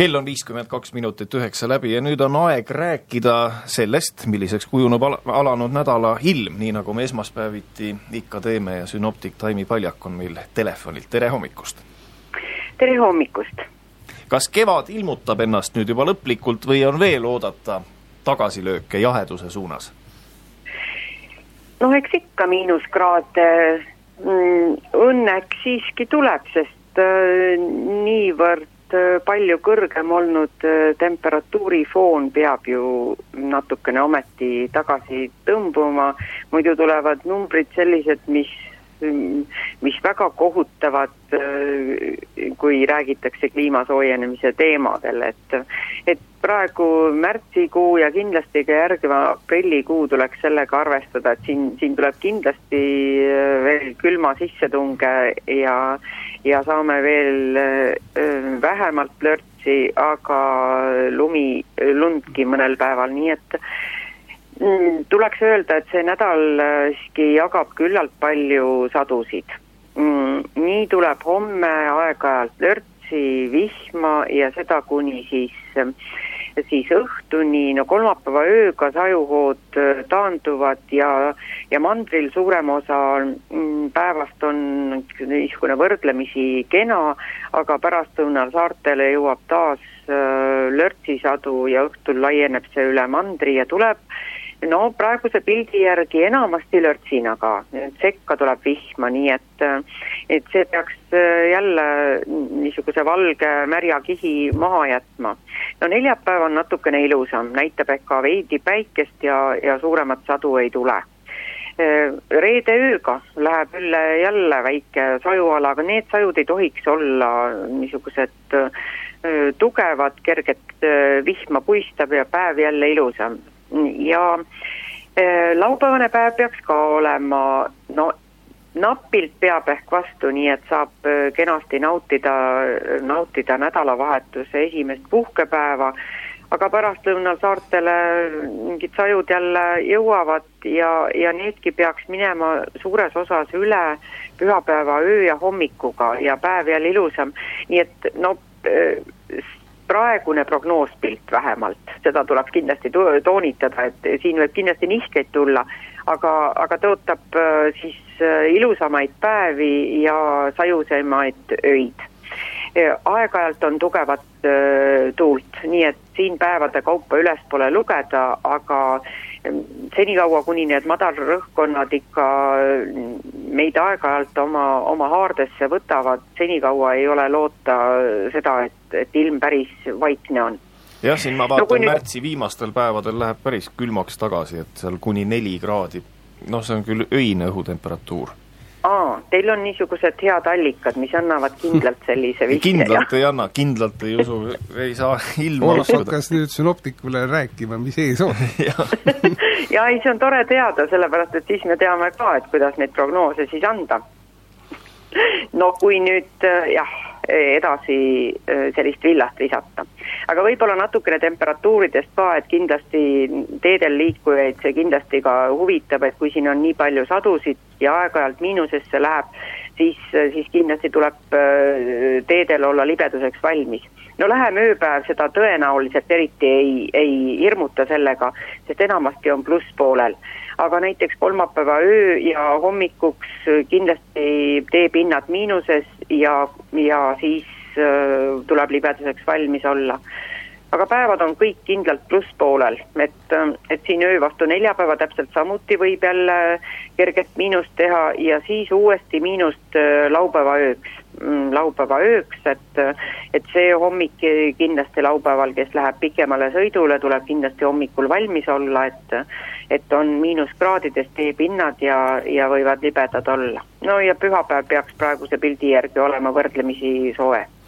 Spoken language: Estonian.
Kell on 52 minutit 9 läbi ja nüüd on aeg rääkida sellest, milliseks kujunub alanud nädala ilm, nii nagu me esmaspäeviti ikka teeme ja synoptik Taimi Paljak on meil telefonilt. Tere hommikust! Tere hommikust! Kas kevad ilmutab ennast nüüd juba lõplikult või on veel oodata tagasilööke jaheduse suunas? No eks ikka miinuskraade õnneks siiski tuleb, sest niivõrd palju kõrgem olnud temperatuurifoon peab ju natukene ometi tagasi tõmbuma, muidu tulevad numbrid sellised, mis väga kohutavad, kui räägitakse kliima soojenemise teemadel, et praegu märtsikuu ja kindlasti ka järgima aprillikuu tuleks sellega arvestada, et siin tuleb kindlasti veel külma sissetunge ja saame veel vähemalt lörtsi, aga lundki mõnel päeval, nii et tuleks öelda, et see nädal siiski jagab küllalt palju sadusid. Nii tuleb homme aeg-ajalt lörtsi, vihma ja seda kuni siis õhtuni, no kolmapäeva ööga sajuhood taanduvad ja mandril suurem osa päevast on niisugune võrdlemisi kena, aga pärastlõunal saartele jõuab taas lörtsisadu ja õhtul laieneb see üle mandri ja tuleb praeguse pildi järgi enamasti lörtsina ka, sekka tuleb vihma, nii et see peaks jälle niisuguse valge märja kihi maha jätma. No neljapäev on natukene ilusam, näitab ka veidi päikest ja suuremat sadu ei tule. Reede ööga läheb jälle väike sajuala, aga need sajud ei tohiks olla niisugused tugevad, kerget vihma puistab ja päev jälle ilusam. Ja laupäevane päev peaks ka olema, napilt peab ehk vastu, nii et saab kenasti nautida nädalavahetuse esimest puhkepäeva, aga pärastlõunal saartele mingid sajud jälle jõuavad ja needki peaks minema suures osas üle pühapäeva öö ja hommikuga ja päev jälle ilusam, nii et praegune prognoospilt vähemalt, seda tuleb kindlasti toonitada, et siin võib kindlasti nihkeid tulla, aga tõotab siis ilusamaid päevi ja sajusemaid öid. Aeg-ajalt on tugevat tuult, nii et siin päevade kaupa üles pole lugeda, aga senikaua, kuni need madalrõhkkonnad ikka meid aeg-ajalt oma haardesse võtavad, senikaua ei ole loota seda, et ilm päris vaikne on. Jah, siin ma vaatan märtsi viimastel päevadel läheb päris külmaks tagasi, et seal kuni 4 kraadi, see on küll öine õhutemperatuur. Teil on niisugused head allikad, mis annavad kindlalt sellise vihje. Kindlalt ei anna, kindlalt ei usu, ei saa ilma laskuda. Hakkas nüüd synoptikule rääkima, mis ees on. ja ei, see on tore teada, sellepärast, et siis me teame ka, et kuidas neid prognoose siis anda. No kui nüüd edasi sellist villast visata. Aga võib-olla natukene temperatuuridest ka, et kindlasti teedel liikujaid see kindlasti ka huvitab, et kui siin on nii palju sadusid ja aeg-ajalt miinusesse läheb, siis kindlasti tuleb teedel olla libeduseks valmis. No läheme ööpäev seda tõenäoliselt eriti ei hirmuta sellega, sest enamasti on plusspoolel. Aga näiteks kolmapäeva öö ja hommikuks kindlasti teepinnad miinuses ja siis tuleb libeduseks valmis olla. Aga päevad on kõik kindlalt plusspoolel, et siin öö vastu neljapäeva täpselt samuti võib jälle kerget miinust teha ja siis uuesti miinust laupäeva ööks, et see hommik kindlasti laupäeval, kes läheb pikemale sõidule, tuleb kindlasti hommikul valmis olla, et on miinuskraadides teepinnad ja võivad libedad olla. No ja pühapäev peaks praeguse pildi järgi olema võrdlemisi soe.